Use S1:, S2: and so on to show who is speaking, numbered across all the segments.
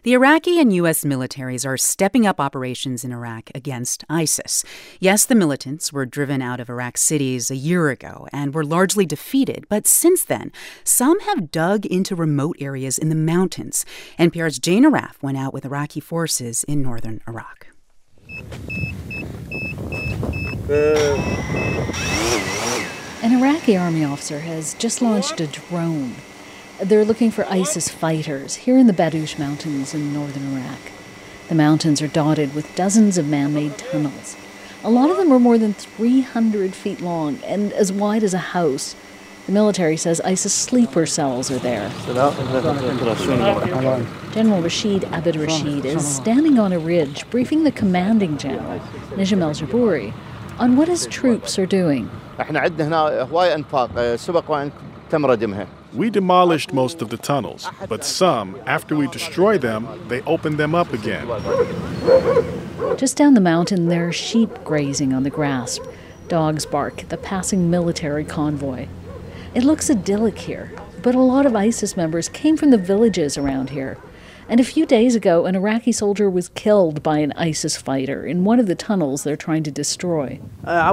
S1: The Iraqi and U.S. militaries are stepping up operations in Iraq against ISIS. Yes, the militants were driven out of Iraq cities a year ago and were largely defeated, but since then, some have dug into remote areas in the mountains. NPR's Jane Arraf went out with Iraqi forces in northern Iraq.
S2: An Iraqi army officer has just launched a drone. They're looking for ISIS fighters here in the Badoush Mountains in northern Iraq. The mountains are dotted with dozens of man-made tunnels. A lot of them are more than 300 feet long and as wide as a house. The military says ISIS sleeper cells are there. General Rashid Abed Rashid is standing on a ridge briefing the commanding general, Najm al-Jubouri, on what his troops are doing.
S3: We demolished most of the tunnels, but some, after we destroy them, they open them up again.
S2: Just down the mountain, there are sheep grazing on the grass. Dogs bark at the passing military convoy. It looks idyllic here, but a lot of ISIS members came from the villages around here. And a few days ago, an Iraqi soldier was killed by an ISIS fighter in one of the tunnels they're trying to destroy. At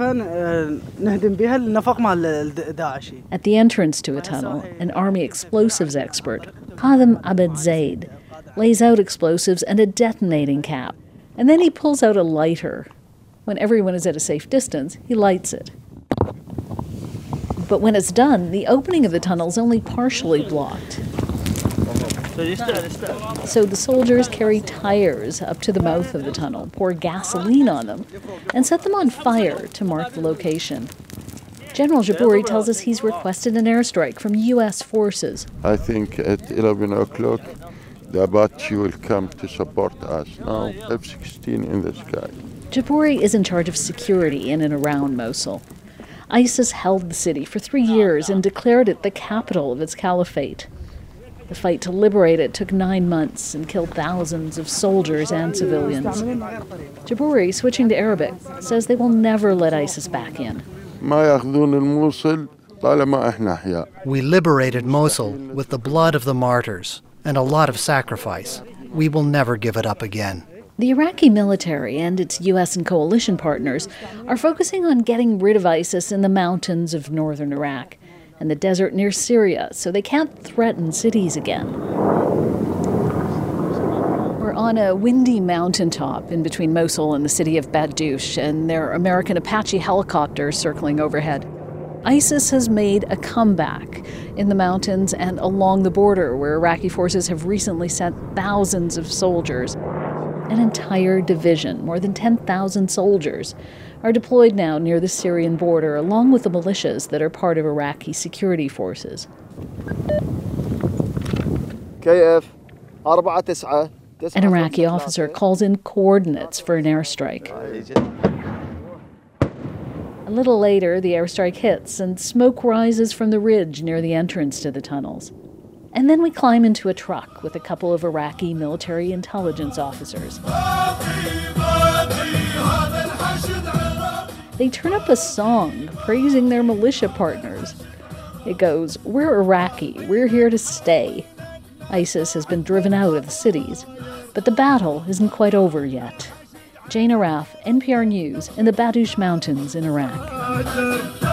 S2: the entrance to a tunnel, an army explosives expert, Qadim Abed Zaid, lays out explosives and a detonating cap. And then he pulls out a lighter. When everyone is at a safe distance, he lights it. But when it's done, the opening of the tunnel is only partially blocked. So the soldiers carry tires up to the mouth of the tunnel, pour gasoline on them, and set them on fire to mark the location. General Jubouri tells us he's requested an airstrike from U.S. forces.
S4: I think at 11 o'clock, the Apache will come to support us. Now, F-16 in the sky.
S2: Jubouri is in charge of security in and around Mosul. ISIS held the city for 3 years and declared it the capital of its caliphate. The fight to liberate it took 9 months and killed thousands of soldiers and civilians. Jubouri, switching to Arabic, says they will never let ISIS back in.
S5: We liberated Mosul with the blood of the martyrs and a lot of sacrifice. We will never give it up again.
S2: The Iraqi military and its U.S. and coalition partners are focusing on getting rid of ISIS in the mountains of northern Iraq and the desert near Syria, so they can't threaten cities again. We're on a windy mountaintop in between Mosul and the city of Badoush, and there are American Apache helicopters circling overhead. ISIS has made a comeback in the mountains and along the border, where Iraqi forces have recently sent thousands of soldiers. An entire division, more than 10,000 soldiers, are deployed now near the Syrian border, along with the militias that are part of Iraqi security forces. An Iraqi officer calls in coordinates for an airstrike. A little later, the airstrike hits and smoke rises from the ridge near the entrance to the tunnels. And then we climb into a truck with a couple of Iraqi military intelligence officers. They turn up a song praising their militia partners. It goes, "We're Iraqi, we're here to stay." ISIS has been driven out of the cities, but the battle isn't quite over yet. Jane Arraf, NPR News, in the Badoush Mountains in Iraq.